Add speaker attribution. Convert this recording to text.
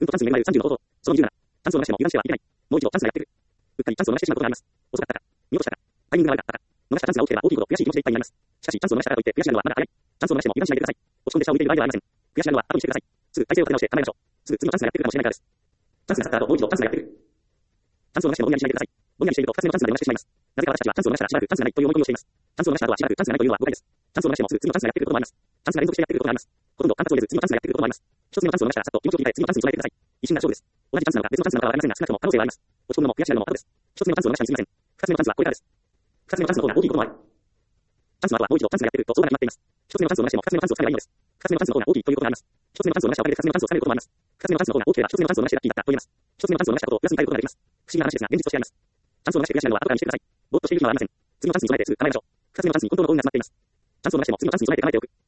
Speaker 1: うんとチャンスに恵まれる30の弟。その27。チャンスを逃しても油断してはいけない。もう一度チャンスがやってくる。うっかりチャンスを逃してしまうことがあります。遅かったか。見落としたか。タイミングが悪かったか。逃したチャンスが大きければ大きいほど悔しい気持ちでいっぱいになります。しかしチャンスを逃したからといって悔しがるのはまだ早い。チャンスを逃しても油断しないでください。落ち込んで下を向いている場合ではありません。悔しがるのは後にしてください。すぐ体勢を立て直して考えましょう。すぐ次のチャンスがやってくるかもしれないからです。チャンスが去った後もう一度チャンスがやってくる。チャンスを逃してもぼんやりしないでください。ぼんやりしていると二つ目のチャンスが逃してしまいます。なぜか私たちはチャンスを逃したらしばらくチャンスがないという思い込みをしています。チャンスを逃した後はしばらくチャンスがないというのは誤解です。チャンスを逃してもすぐ次のチャンスがやってくることもあります。チャンスが連続してやってくることがあります。ほとんど間髪を入れず次のチャンスがやってくることもあります。一つ目のチャンスを逃したらさっと気持ちを切り替え次のチャンスに備えてください。一瞬が勝負です。同じチャンスなのか別のチャンスなのかはわかりませんが少なくとも可能性はあります。落ち込むのも悔しがるのも後です。一つ目のチャンスを逃したにすみません。二つ目のチャンスはこれからです。二つ目のチャンスの方が大きいこともある。チャンスの後はもう一度チャンスがやってくると相場が決まっています。一つ目のチャンスを逃しても二つ目のチャンスをつかめばいいのです。二つ目のチャンスの方が大きいということがあります。一つ目のチャンスを逃したおかげで二つ目のチャンスをつかめることもあります。二つ目のチャンスの方が大きければ一つ目のチャンスを逃してラッキーだったと言えます。一つ目のチャンスを逃したことをプラスに変えることができます。不思議な話ですが現実としてあります。チャンスを逃して悔しがるのは後からにしてください。ぼーっとしている暇はありません。次のチャンスに備えてすぐ構えましょう。二つ目のチャンスに本当の幸運が詰まっています。チャンスを逃しても次のチャンスに備えて構えておく。